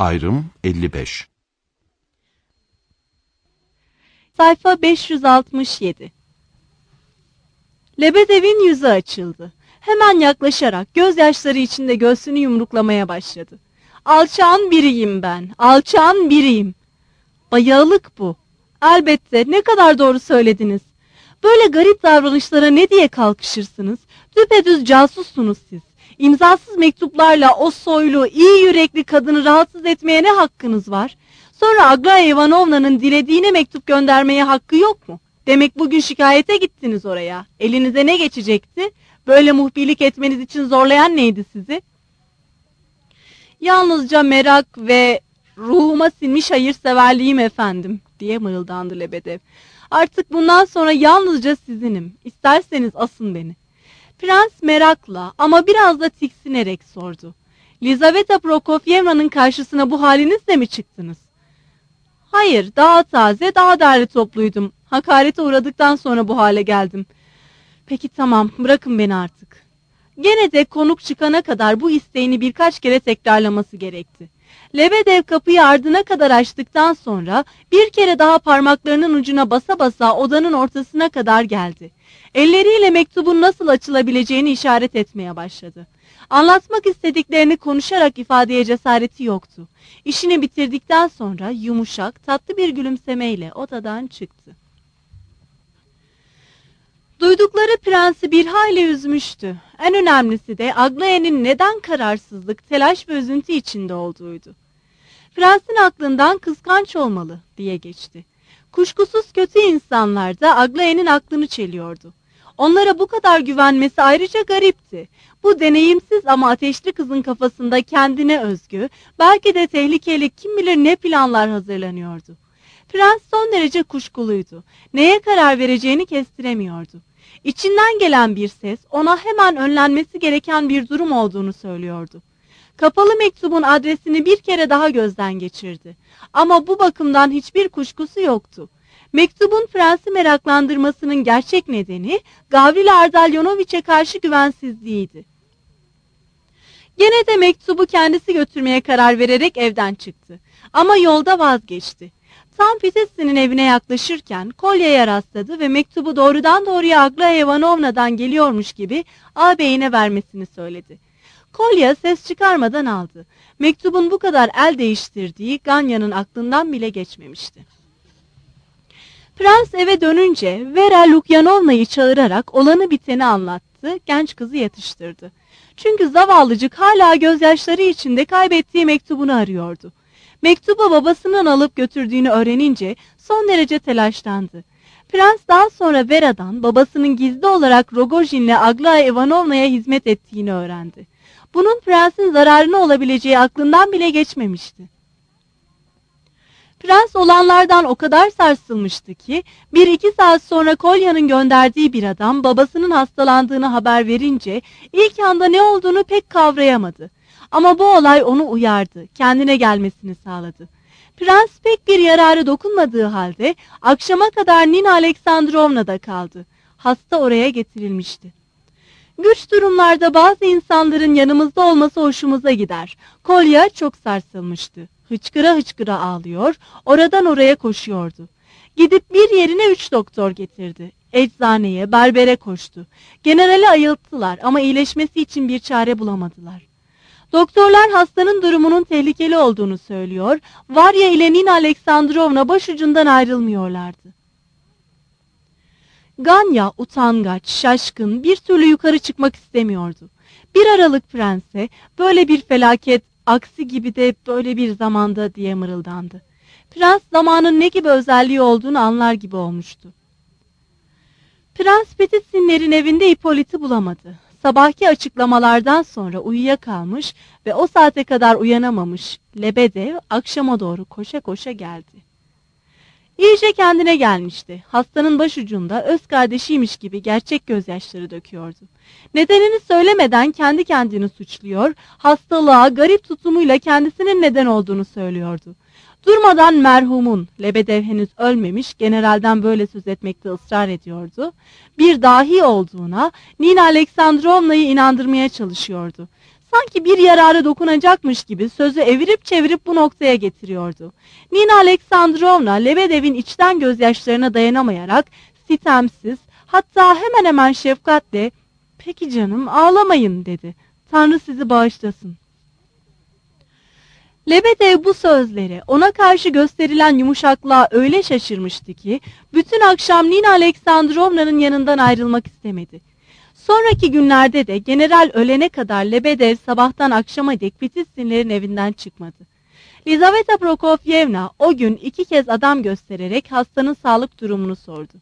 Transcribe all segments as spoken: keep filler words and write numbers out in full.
Ayrım elli beş. Sayfa beş yüz altmış yedi. Lebedev'in yüzü açıldı. Hemen yaklaşarak gözyaşları içinde göğsünü yumruklamaya başladı. Alçağın biriyim ben, alçağın biriyim. Bayağılık bu. Elbette, ne kadar doğru söylediniz. Böyle garip davranışlara ne diye kalkışırsınız? Düpedüz casussunuz siz. İmzasız mektuplarla o soylu, iyi yürekli kadını rahatsız etmeye ne hakkınız var? Sonra Aglaya Ivanovna'nın dilediğine mektup göndermeye hakkı yok mu? Demek bugün şikayete gittiniz oraya. Elinize ne geçecekti? Böyle muhbirlik etmeniz için zorlayan neydi sizi? Yalnızca merak ve ruhuma sinmiş hayırseverliğim efendim, diye mırıldandı Lebedev. Artık bundan sonra yalnızca sizinim. İsterseniz asın beni. Prens merakla ama biraz da tiksinerek sordu. Lizaveta Prokofyevna'nın karşısına bu halinizle mi çıktınız? Hayır, daha taze, daha derli topluydum. Hakarete uğradıktan sonra bu hale geldim. Peki tamam, bırakın beni artık. Gene de konuk çıkana kadar bu isteğini birkaç kere tekrarlaması gerekti. Lebedev kapıyı ardına kadar açtıktan sonra bir kere daha parmaklarının ucuna basa basa odanın ortasına kadar geldi. Elleriyle mektubun nasıl açılabileceğini işaret etmeye başladı. Anlatmak istediklerini konuşarak ifadeye cesareti yoktu. İşini bitirdikten sonra yumuşak, tatlı bir gülümsemeyle odadan çıktı. Duydukları prensi bir hayli üzmüştü. En önemlisi de Aglaya'nın neden kararsızlık, telaş ve üzüntü içinde olduğuydu. Prensin aklından kıskanç olmalı diye geçti. Kuşkusuz kötü insanlar da Aglaya'nın aklını çeliyordu. Onlara bu kadar güvenmesi ayrıca garipti. Bu deneyimsiz ama ateşli kızın kafasında kendine özgü, belki de tehlikeli kim bilir ne planlar hazırlanıyordu. Prens son derece kuşkuluydu. Neye karar vereceğini kestiremiyordu. İçinden gelen bir ses ona hemen önlenmesi gereken bir durum olduğunu söylüyordu. Kapalı mektubun adresini bir kere daha gözden geçirdi. Ama bu bakımdan hiçbir kuşkusu yoktu. Mektubun prensi meraklandırmasının gerçek nedeni Gavrila Ardalyonoviç'e karşı güvensizliğiydi. Gene de mektubu kendisi götürmeye karar vererek evden çıktı. Ama yolda vazgeçti. Tam Pitessin'in evine yaklaşırken kolyeye rastladı ve mektubu doğrudan doğruya Aglaya Ivanovna'dan geliyormuş gibi ağabeyine vermesini söyledi. Kolya ses çıkarmadan aldı. Mektubun bu kadar el değiştirdiği Ganya'nın aklından bile geçmemişti. Prens eve dönünce Vera Lukyanovna'yı çağırarak olanı biteni anlattı, genç kızı yatıştırdı. Çünkü zavallıcık hala gözyaşları içinde kaybettiği mektubunu arıyordu. Mektubu babasının alıp götürdüğünü öğrenince son derece telaşlandı. Prens daha sonra Vera'dan babasının gizli olarak Rogojin'le Aglaya Ivanovna'ya hizmet ettiğini öğrendi. Bunun prensin zararına olabileceği aklından bile geçmemişti. Prens olanlardan o kadar sarsılmıştı ki bir iki saat sonra Kolya'nın gönderdiği bir adam babasının hastalandığını haber verince ilk anda ne olduğunu pek kavrayamadı. Ama bu olay onu uyardı, kendine gelmesini sağladı. Prens pek bir yararı dokunmadığı halde akşama kadar Nina Aleksandrovna'da kaldı. Hasta oraya getirilmişti. Güç durumlarda bazı insanların yanımızda olması hoşumuza gider. Kolya çok sarsılmıştı. Hıçkıra hıçkıra ağlıyor, oradan oraya koşuyordu. Gidip bir yerine üç doktor getirdi. Eczaneye, berbere koştu. Generali ayılttılar ama iyileşmesi için bir çare bulamadılar. Doktorlar hastanın durumunun tehlikeli olduğunu söylüyor, Varya ile Nina Aleksandrovna başucundan ayrılmıyorlardı. Ganya utangaç, şaşkın, bir türlü yukarı çıkmak istemiyordu. Bir aralık prense böyle bir felaket, aksi gibi de böyle bir zamanda diye mırıldandı. Prens zamanın ne gibi özelliği olduğunu anlar gibi olmuştu. Prens Petissinlerin evinde Hippolyt'i bulamadı. Sabahki açıklamalardan sonra uyuyakalmış ve o saate kadar uyanamamış Lebedev akşama doğru koşa koşa geldi. İyice kendine gelmişti. Hastanın başucunda öz kardeşiymiş gibi gerçek gözyaşları döküyordu. Nedenini söylemeden kendi kendini suçluyor, hastalığa, garip tutumuyla kendisinin neden olduğunu söylüyordu. Durmadan merhumun, Lebedev henüz ölmemiş, generalden böyle söz etmekte ısrar ediyordu. Bir dahi olduğuna Nina Aleksandrovna'yı inandırmaya çalışıyordu. Sanki bir yarara dokunacakmış gibi sözü evirip çevirip bu noktaya getiriyordu. Nina Aleksandrovna Lebedev'in içten gözyaşlarına dayanamayarak sitemsiz, hatta hemen hemen şefkatle "Peki canım, ağlamayın," dedi. "Tanrı sizi bağışlasın." Lebedev bu sözlere, ona karşı gösterilen yumuşaklığa öyle şaşırmıştı ki bütün akşam Nina Aleksandrovna'nın yanından ayrılmak istemedi. Sonraki günlerde de general ölene kadar Lebedev sabahtan akşama dek Pitissinlerin evinden çıkmadı. Lizaveta Prokofyevna o gün iki kez adam göstererek hastanın sağlık durumunu sordu.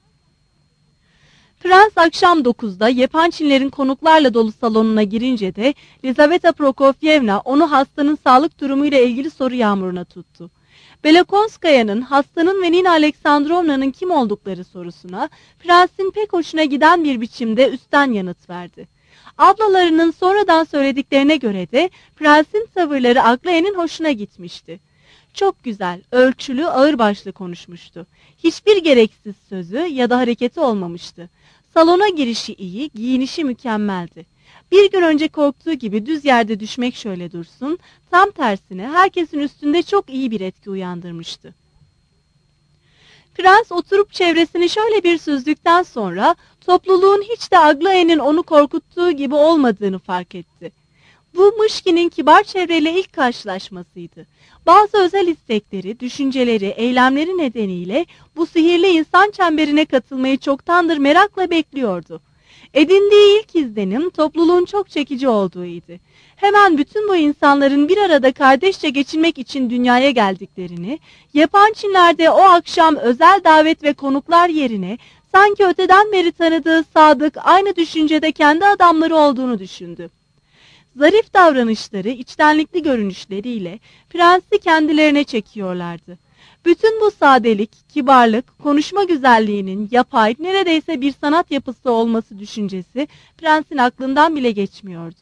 Prens akşam dokuzda Yepançinlerin konuklarla dolu salonuna girince de Lizaveta Prokofyevna onu hastanın sağlık durumuyla ilgili soru yağmuruna tuttu. Belakonskaya'nın hastanın ve Nina Aleksandrovna'nın kim oldukları sorusuna prensin pek hoşuna giden bir biçimde üstten yanıt verdi. Ablalarının sonradan söylediklerine göre de prensin tavırları Aglaé'nin hoşuna gitmişti. Çok güzel, ölçülü, ağırbaşlı konuşmuştu. Hiçbir gereksiz sözü ya da hareketi olmamıştı. Salona girişi iyi, giyinişi mükemmeldi. Bir gün önce korktuğu gibi düz yerde düşmek şöyle dursun, tam tersine herkesin üstünde çok iyi bir etki uyandırmıştı. Prens oturup çevresini şöyle bir süzdükten sonra topluluğun hiç de Aglaé'nin onu korkuttuğu gibi olmadığını fark etti. Bu Mışki'nin kibar çevreyle ilk karşılaşmasıydı. Bazı özel istekleri, düşünceleri, eylemleri nedeniyle bu sihirli insan çemberine katılmayı çoktandır merakla bekliyordu. Edindiği ilk izlenim topluluğun çok çekici olduğuydu. Hemen bütün bu insanların bir arada kardeşçe geçinmek için dünyaya geldiklerini, Yepançinler'de o akşam özel davet ve konuklar yerine sanki öteden beri tanıdığı sadık, aynı düşüncede kendi adamları olduğunu düşündü. Zarif davranışları, içtenlikli görünüşleriyle prensi kendilerine çekiyorlardı. Bütün bu sadelik, kibarlık, konuşma güzelliğinin yapay, neredeyse bir sanat yapısı olması düşüncesi prensin aklından bile geçmiyordu.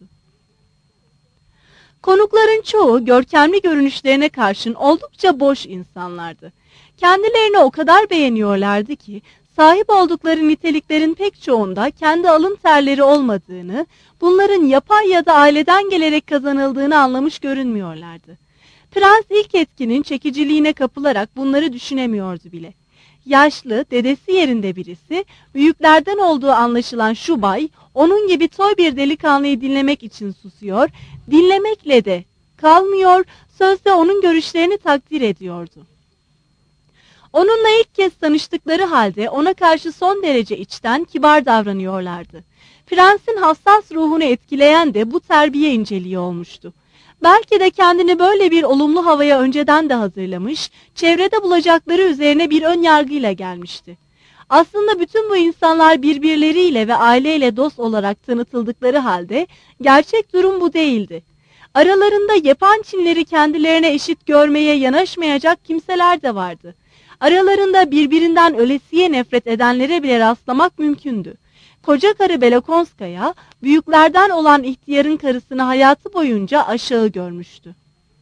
Konukların çoğu görkemli görünüşlerine karşın oldukça boş insanlardı. Kendilerini o kadar beğeniyorlardı ki sahip oldukları niteliklerin pek çoğunda kendi alın terleri olmadığını, bunların yapay ya da aileden gelerek kazanıldığını anlamış görünmüyorlardı. Prens ilk etkinin çekiciliğine kapılarak bunları düşünemiyordu bile. Yaşlı, dedesi yerinde birisi, büyüklerden olduğu anlaşılan şu bay, onun gibi toy bir delikanlıyı dinlemek için susuyor, dinlemekle de kalmıyor, sözde onun görüşlerini takdir ediyordu. Onunla ilk kez tanıştıkları halde ona karşı son derece içten, kibar davranıyorlardı. Prensin hassas ruhunu etkileyen de bu terbiye inceliği olmuştu. Belki de kendini böyle bir olumlu havaya önceden de hazırlamış, çevrede bulacakları üzerine bir ön yargıyla gelmişti. Aslında bütün bu insanlar birbirleriyle ve aileyle dost olarak tanıtıldıkları halde gerçek durum bu değildi. Aralarında Yepançinleri kendilerine eşit görmeye yanaşmayacak kimseler de vardı. Aralarında birbirinden ölesiye nefret edenlere bile rastlamak mümkündü. Koca karı Belakonskaya, büyüklerden olan ihtiyarın karısını hayatı boyunca aşağı görmüştü.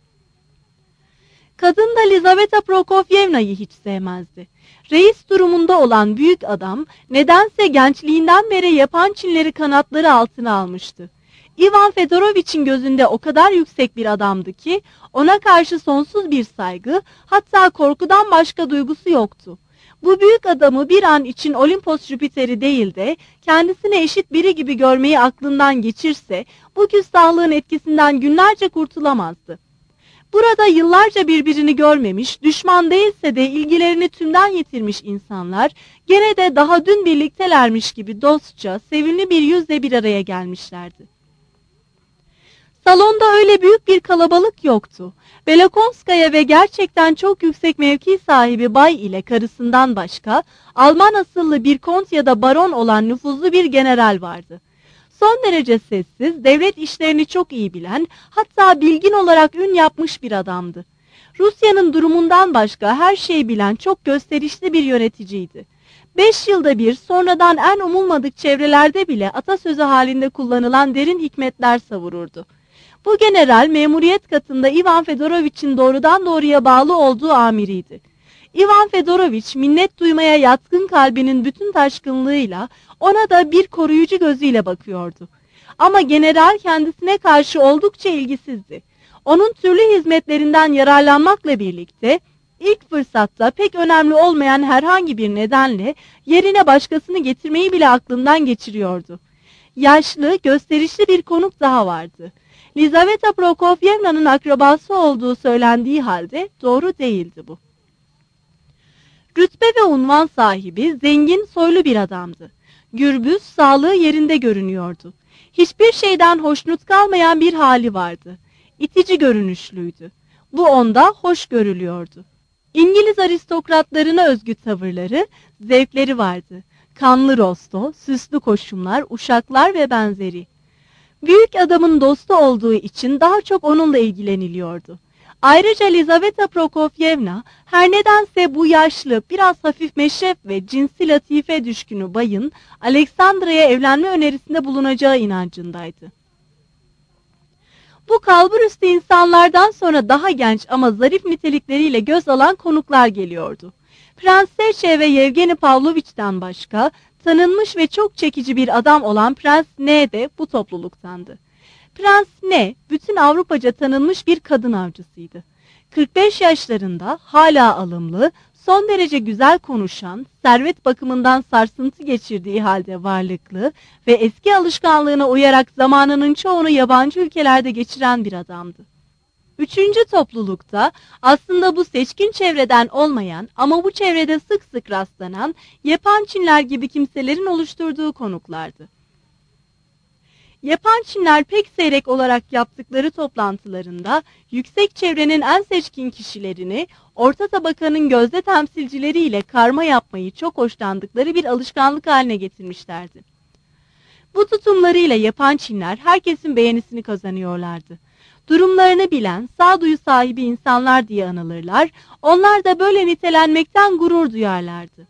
Kadın da Lizaveta Prokofyevna'yı hiç sevmezdi. Reis durumunda olan büyük adam, nedense gençliğinden beri Yepançinleri kanatları altına almıştı. İvan Fedoroviç'in gözünde o kadar yüksek bir adamdı ki, ona karşı sonsuz bir saygı, hatta korkudan başka duygusu yoktu. Bu büyük adamı bir an için Olimpos Jüpiter'i değil de kendisine eşit biri gibi görmeyi aklından geçirse bu küstahlığın etkisinden günlerce kurtulamazdı. Burada yıllarca birbirini görmemiş, düşman değilse de ilgilerini tümden yitirmiş insanlar gene de daha dün birliktelermiş gibi dostça, sevimli bir yüzle bir araya gelmişlerdi. Salonda öyle büyük bir kalabalık yoktu. Belakonskaya ve gerçekten çok yüksek mevki sahibi bay ile karısından başka Alman asıllı bir kont ya da baron olan nüfuzlu bir general vardı. Son derece sessiz, devlet işlerini çok iyi bilen, hatta bilgin olarak ün yapmış bir adamdı. Rusya'nın durumundan başka her şeyi bilen çok gösterişli bir yöneticiydi. Beş yılda bir sonradan en umulmadık çevrelerde bile atasözü halinde kullanılan derin hikmetler savururdu. Bu general memuriyet katında Ivan Fedoroviç'in doğrudan doğruya bağlı olduğu amiriydi. Ivan Fedoroviç minnet duymaya yatkın kalbinin bütün taşkınlığıyla ona da bir koruyucu gözüyle bakıyordu. Ama general kendisine karşı oldukça ilgisizdi. Onun türlü hizmetlerinden yararlanmakla birlikte ilk fırsatta pek önemli olmayan herhangi bir nedenle yerine başkasını getirmeyi bile aklından geçiriyordu. Yaşlı, gösterişli bir konuk daha vardı. Lizaveta Prokofievna'nın akrabası olduğu söylendiği halde doğru değildi bu. Rütbe ve unvan sahibi, zengin, soylu bir adamdı. Gürbüz, sağlığı yerinde görünüyordu. Hiçbir şeyden hoşnut kalmayan bir hali vardı. İtici görünüşlüydü. Bu onda hoş görülüyordu. İngiliz aristokratlarına özgü tavırları, zevkleri vardı. Kanlı rosto, süslü koşumlar, uşaklar ve benzeri. Büyük adamın dostu olduğu için daha çok onunla ilgileniliyordu. Ayrıca Lizaveta Prokofievna her nedense bu yaşlı, biraz hafif meşrep ve cinsi latife düşkünü bayın Aleksandra'ya evlenme önerisinde bulunacağı inancındaydı. Bu kalburüstü insanlardan sonra daha genç ama zarif nitelikleriyle göz alan konuklar geliyordu. Prens Seçe ve Yevgeni Pavloviç'ten başka tanınmış ve çok çekici bir adam olan Prens N de bu topluluktandı. Prens N, bütün Avrupaca tanınmış bir kadın avcısıydı. kırk beş yaşlarında hala alımlı, son derece güzel konuşan, servet bakımından sarsıntı geçirdiği halde varlıklı ve eski alışkanlığına uyarak zamanının çoğunu yabancı ülkelerde geçiren bir adamdı. Üçüncü toplulukta aslında bu seçkin çevreden olmayan ama bu çevrede sık sık rastlanan Yepançinler gibi kimselerin oluşturduğu konuklardı. Yepançinler pek seyrek olarak yaptıkları toplantılarında yüksek çevrenin en seçkin kişilerini orta tabakanın gözde temsilcileriyle karma yapmayı çok hoşlandıkları bir alışkanlık haline getirmişlerdi. Bu tutumlarıyla Yepançinler herkesin beğenisini kazanıyorlardı. Durumlarını bilen, sağduyu sahibi insanlar diye anılırlar, onlar da böyle nitelenmekten gurur duyarlardı.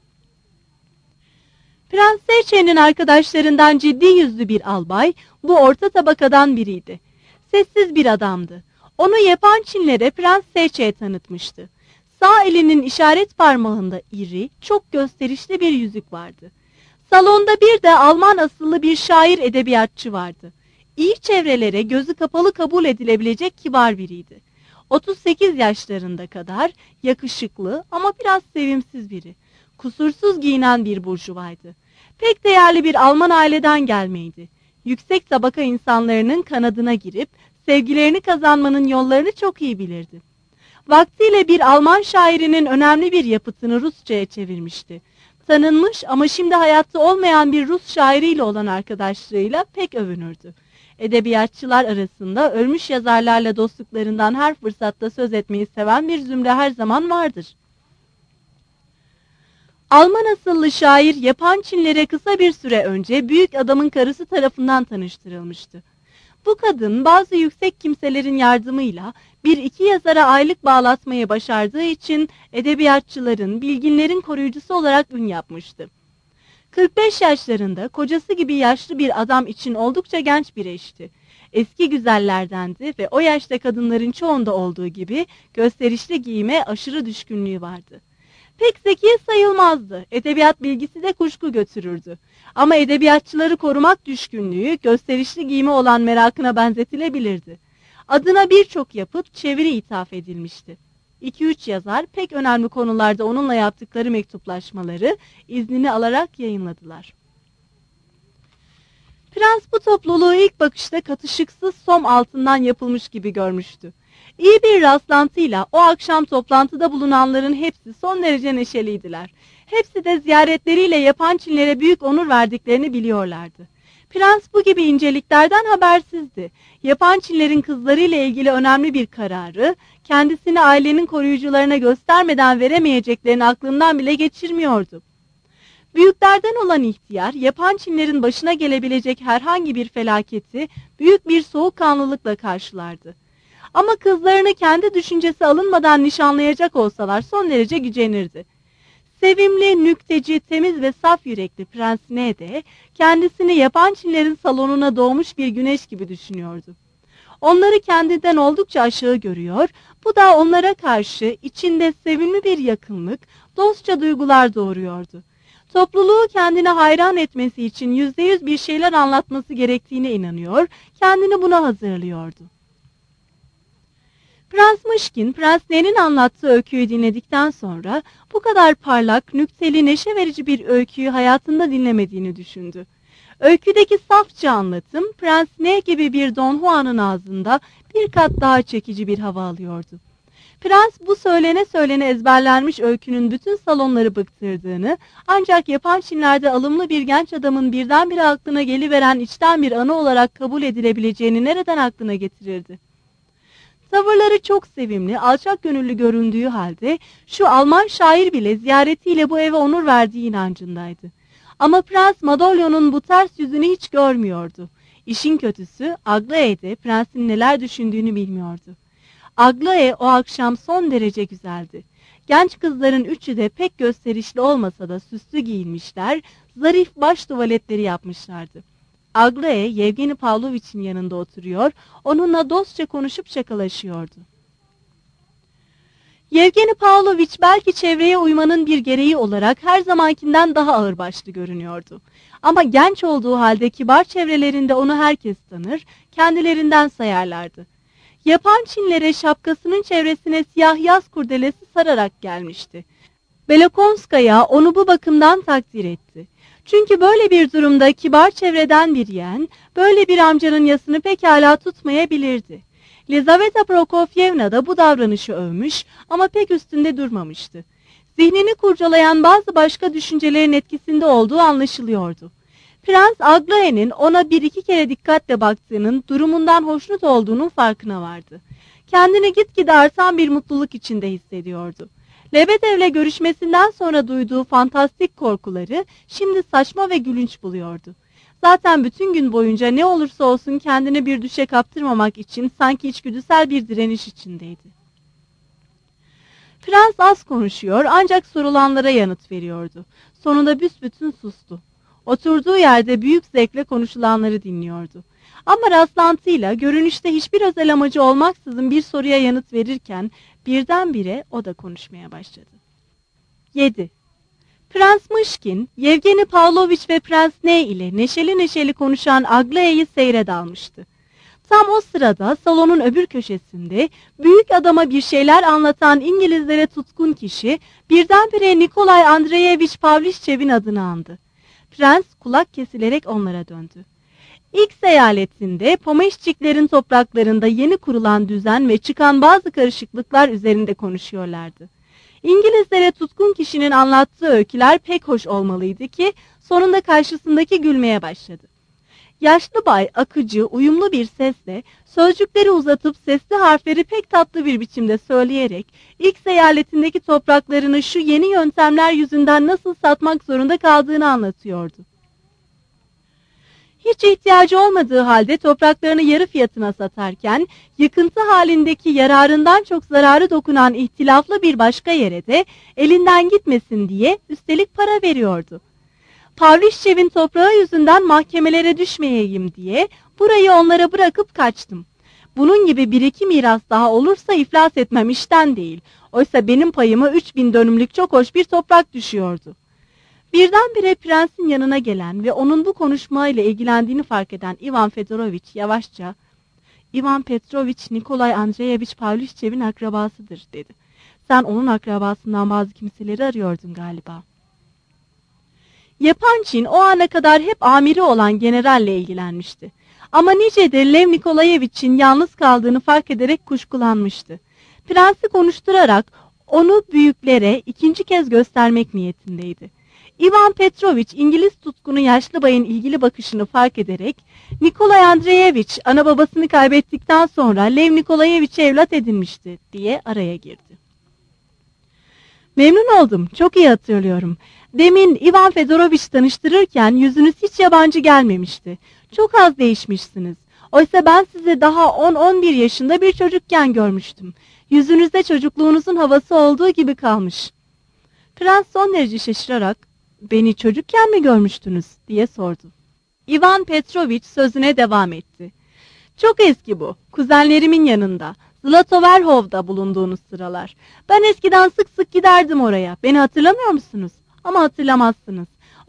Prens Seçe'nin arkadaşlarından ciddi yüzlü bir albay, bu orta tabakadan biriydi. Sessiz bir adamdı. Onu Yepançinlere Prens Seçe'ye tanıtmıştı. Sağ elinin işaret parmağında iri, çok gösterişli bir yüzük vardı. Salonda bir de Alman asıllı bir şair edebiyatçı vardı. İyi çevrelere gözü kapalı kabul edilebilecek kibar biriydi. otuz sekiz yaşlarında kadar, yakışıklı ama biraz sevimsiz biri. Kusursuz giyinen bir burjuvaydı. Pek değerli bir Alman aileden gelmeydi. Yüksek tabaka insanlarının kanadına girip sevgilerini kazanmanın yollarını çok iyi bilirdi. Vaktiyle bir Alman şairinin önemli bir yapıtını Rusça'ya çevirmişti. Tanınmış ama şimdi hayatta olmayan bir Rus şairiyle olan arkadaşlığıyla pek övünürdü. Edebiyatçılar arasında ölmüş yazarlarla dostluklarından her fırsatta söz etmeyi seven bir zümre her zaman vardır. Alman asıllı şair Yepançinlere kısa bir süre önce büyük adamın karısı tarafından tanıştırılmıştı. Bu kadın bazı yüksek kimselerin yardımıyla bir iki yazara aylık bağlatmayı başardığı için edebiyatçıların, bilginlerin koruyucusu olarak ün yapmıştı. kırk beş yaşlarında kocası gibi yaşlı bir adam için oldukça genç bir eşti. Eski güzellerdendi ve o yaşta kadınların çoğunda olduğu gibi gösterişli giyime aşırı düşkünlüğü vardı. Pek zeki sayılmazdı, edebiyat bilgisi de kuşku götürürdü. Ama edebiyatçıları korumak düşkünlüğü gösterişli giyime olan merakına benzetilebilirdi. Adına birçok yapıt çeviri ithaf edilmişti. İki üç yazar pek önemli konularda onunla yaptıkları mektuplaşmaları iznini alarak yayınladılar. Prens bu topluluğu ilk bakışta katışıksız som altından yapılmış gibi görmüştü. İyi bir rastlantıyla o akşam toplantıda bulunanların hepsi son derece neşeliydiler. Hepsi de ziyaretleriyle Yepançinlere büyük onur verdiklerini biliyorlardı. Prens bu gibi inceliklerden habersizdi. Yepançinlerin kızlarıyla ilgili önemli bir kararı, kendisini ailenin koruyucularına göstermeden veremeyeceklerini aklından bile geçirmiyordu. Büyüklerden olan ihtiyar, Yepançinlerin başına gelebilecek herhangi bir felaketi büyük bir soğukkanlılıkla karşılardı. Ama kızlarını kendi düşüncesi alınmadan nişanlayacak olsalar son derece gücenirdi. Sevimli, nükteci, temiz ve saf yürekli Prens N de kendisini Yepançinlerin salonuna doğmuş bir güneş gibi düşünüyordu. Onları kendinden oldukça aşağı görüyor, bu da onlara karşı içinde sevimli bir yakınlık, dostça duygular doğuruyordu. Topluluğu kendine hayran etmesi için yüzde yüz bir şeyler anlatması gerektiğine inanıyor, kendini buna hazırlıyordu. Prens Mışkin, Prens N'nin anlattığı öyküyü dinledikten sonra bu kadar parlak, nükteli, neşe verici bir öyküyü hayatında dinlemediğini düşündü. Öyküdeki safça anlatım, Prens N gibi bir Don Juan'ın ağzında bir kat daha çekici bir hava alıyordu. Prens bu söylene söylene ezberlenmiş öykünün bütün salonları bıktırdığını, ancak yapan Çinler'de alımlı bir genç adamın birdenbire aklına geliveren içten bir anı olarak kabul edilebileceğini nereden aklına getirirdi? Tavırları çok sevimli, alçak gönüllü göründüğü halde şu Alman şair bile ziyaretiyle bu eve onur verdiği inancındaydı. Ama Prens Madolyon'un bu ters yüzünü hiç görmüyordu. İşin kötüsü Aglaé de prensin neler düşündüğünü bilmiyordu. Aglaé o akşam son derece güzeldi. Genç kızların üçü de pek gösterişli olmasa da süslü giyinmişler, zarif baş tuvaletleri yapmışlardı. Aglaé, Yevgeni Pavlovich'in yanında oturuyor, onunla dostça konuşup şakalaşıyordu. Yevgeni Pavlovich belki çevreye uymanın bir gereği olarak her zamankinden daha ağırbaşlı görünüyordu. Ama genç olduğu halde kibar çevrelerinde onu herkes tanır, kendilerinden sayarlardı. Yapan Çinlere şapkasının çevresine siyah yaz kurdelesi sararak gelmişti. Belokonskaya onu bu bakımdan takdir etti. Çünkü böyle bir durumda kibar çevreden bir yeğen, böyle bir amcanın yasını pekala tutmayabilirdi. Lizaveta Prokofyevna da bu davranışı övmüş ama pek üstünde durmamıştı. Zihnini kurcalayan bazı başka düşüncelerin etkisinde olduğu anlaşılıyordu. Prens Aglaé'nin ona bir iki kere dikkatle baktığının, durumundan hoşnut olduğunun farkına vardı. Kendini gitgide artan bir mutluluk içinde hissediyordu. Lebedev'le görüşmesinden sonra duyduğu fantastik korkuları şimdi saçma ve gülünç buluyordu. Zaten bütün gün boyunca ne olursa olsun kendini bir düşe kaptırmamak için sanki içgüdüsel bir direniş içindeydi. Prens az konuşuyor ancak sorulanlara yanıt veriyordu. Sonunda büsbütün sustu. Oturduğu yerde büyük zevkle konuşulanları dinliyordu. Ama rastlantıyla görünüşte hiçbir özel amacı olmaksızın bir soruya yanıt verirken birdenbire o da konuşmaya başladı. yedi. Prens Mışkin, Yevgeni Pavlovich ve Prens N ile neşeli neşeli konuşan Aglaé'yi seyre dalmıştı. Tam o sırada salonun öbür köşesinde büyük adama bir şeyler anlatan İngilizlere tutkun kişi birdenbire Nikolay Andreyevich Pavlischev'in adını andı. Prens kulak kesilerek onlara döndü. İlk eyaletinde Pomeşçiklerin topraklarında yeni kurulan düzen ve çıkan bazı karışıklıklar üzerinde konuşuyorlardı. İngilizlere tutkun kişinin anlattığı öyküler pek hoş olmalıydı ki sonunda karşısındaki gülmeye başladı. Yaşlı bay akıcı, uyumlu bir sesle sözcükleri uzatıp sesli harfleri pek tatlı bir biçimde söyleyerek ilk eyaletindeki topraklarını şu yeni yöntemler yüzünden nasıl satmak zorunda kaldığını anlatıyordu. Hiç ihtiyacı olmadığı halde topraklarını yarı fiyatına satarken, yıkıntı halindeki yararından çok zararı dokunan ihtilaflı bir başka yere de elinden gitmesin diye üstelik para veriyordu. Pavlischev'in toprağı yüzünden mahkemelere düşmeyeyim diye burayı onlara bırakıp kaçtım. Bunun gibi bir iki miras daha olursa iflas etmem işten değil. Oysa benim payıma üç bin dönümlük çok hoş bir toprak düşüyordu. Birdenbire prensin yanına gelen ve onun bu konuşmayla ilgilendiğini fark eden Ivan Fedorovich yavaşça "Ivan Petrovich Nikolay Andreyevich Pavlischev'in akrabasıdır" dedi. "Sen onun akrabasından bazı kimseleri arıyordun galiba." Yapan Çin o ana kadar hep amiri olan generalle ilgilenmişti. Ama nicedir Lev Nikolayevich'in yalnız kaldığını fark ederek kuşkulanmıştı. Prensi konuşturarak onu büyüklere ikinci kez göstermek niyetindeydi. Ivan Petrovich İngiliz tutkunu yaşlı bayın ilgili bakışını fark ederek "Nikolay Andreyevich ana babasını kaybettikten sonra Lev Nikolayevich'e evlat edinmişti" diye araya girdi. "Memnun oldum, çok iyi hatırlıyorum. Demin Ivan Fedorovich tanıştırırken yüzünüz hiç yabancı gelmemişti. Çok az değişmişsiniz. Oysa ben sizi daha on on bir yaşında bir çocukken görmüştüm. Yüzünüzde çocukluğunuzun havası olduğu gibi kalmış." Prens son derece şaşırarak "Beni çocukken mi görmüştünüz?" diye sordu. Ivan Petrovich sözüne devam etti. "Çok eski bu. Kuzenlerimin yanında. Zlatoverhov'da bulunduğunuz sıralar. Ben eskiden sık sık giderdim oraya. Beni hatırlamıyor musunuz? Ama hatırlamazsınız.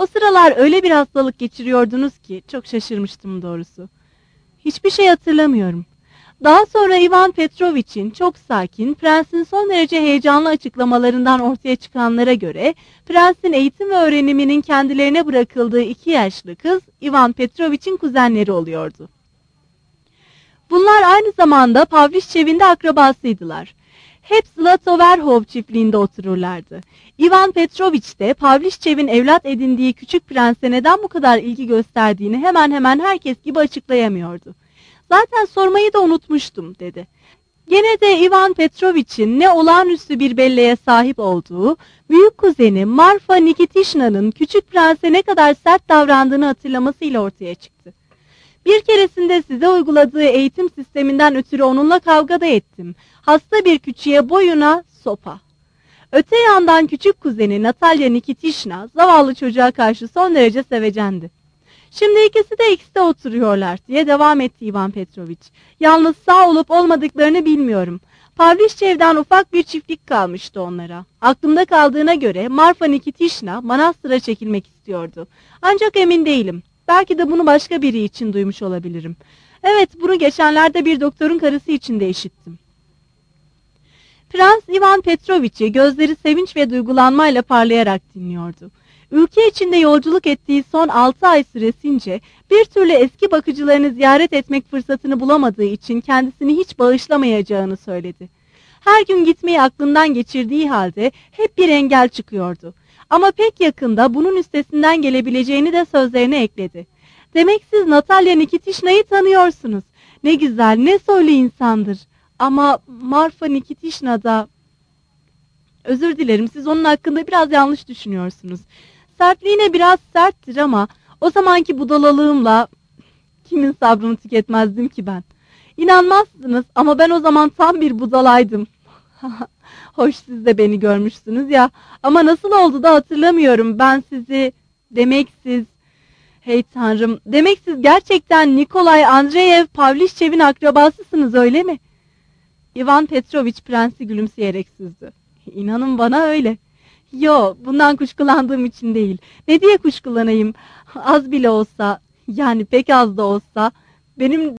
O sıralar öyle bir hastalık geçiriyordunuz ki çok şaşırmıştım doğrusu. Hiçbir şey hatırlamıyorum. Daha sonra Ivan Petrovich'in çok sakin, prensin son derece heyecanlı açıklamalarından ortaya çıkanlara göre, prensin eğitim ve öğreniminin kendilerine bırakıldığı iki yaşlı kız, Ivan Petrovich'in kuzenleri oluyordu. Bunlar aynı zamanda Pavlişçev'in de akrabasıydılar. Hep Zlatoverhov çiftliğinde otururlardı. Ivan Petrovich de Pavlişçev'in evlat edindiği küçük prense neden bu kadar ilgi gösterdiğini hemen hemen herkes gibi açıklayamıyordu. Zaten sormayı da unutmuştum, dedi. Gene de Ivan Petrovich'in ne olağanüstü bir belleğe sahip olduğu, büyük kuzeni Marfa Nikitishna'nın küçük prense ne kadar sert davrandığını hatırlamasıyla ortaya çıktı. Bir keresinde size uyguladığı eğitim sisteminden ötürü onunla kavgada ettim. Hasta bir küçüğe boyuna sopa. Öte yandan küçük kuzeni Natalya Nikitishna zavallı çocuğa karşı son derece sevecendi. Şimdi ikisi de X'te oturuyorlar, diye devam etti Ivan Petrovich. Yalnız sağ olup olmadıklarını bilmiyorum. Pavlişçev'den ufak bir çiftlik kalmıştı onlara. Aklımda kaldığına göre Marfa Nikitishna manastıra çekilmek istiyordu. Ancak emin değilim. Belki de bunu başka biri için duymuş olabilirim. Evet, bunu geçenlerde bir doktorun karısı için de işittim. Prens Ivan Petrovich'i gözleri sevinç ve duygulanmayla parlayarak dinliyordu. Ülke içinde yolculuk ettiği son altı ay süresince bir türlü eski bakıcılarını ziyaret etmek fırsatını bulamadığı için kendisini hiç bağışlamayacağını söyledi. Her gün gitmeyi aklından geçirdiği halde hep bir engel çıkıyordu. Ama pek yakında bunun üstesinden gelebileceğini de sözlerine ekledi. Demek siz Natalya Nikitishna'yı tanıyorsunuz. Ne güzel, ne soylu insandır. Ama Marfa Nikitishna da... Özür dilerim, siz onun hakkında biraz yanlış düşünüyorsunuz. Sertliğine biraz serttir ama o zamanki budalalığımla kimin sabrını tüketmezdim ki ben. İnanmazsınız ama ben o zaman tam bir budalaydım. Hoş, siz de beni görmüşsünüz ya. Ama nasıl oldu da hatırlamıyorum. Ben sizi... Demek siz... Hey tanrım, demek siz gerçekten Nikolay Andreyev Pavlişçev'in akrabasısınız, öyle mi? Ivan Petrovich prensi gülümseyerek süzdü. İnanın bana öyle. Yo, bundan kuşkulandığım için değil. Ne diye kuşkulanayım? Az bile olsa, yani pek az da olsa, benim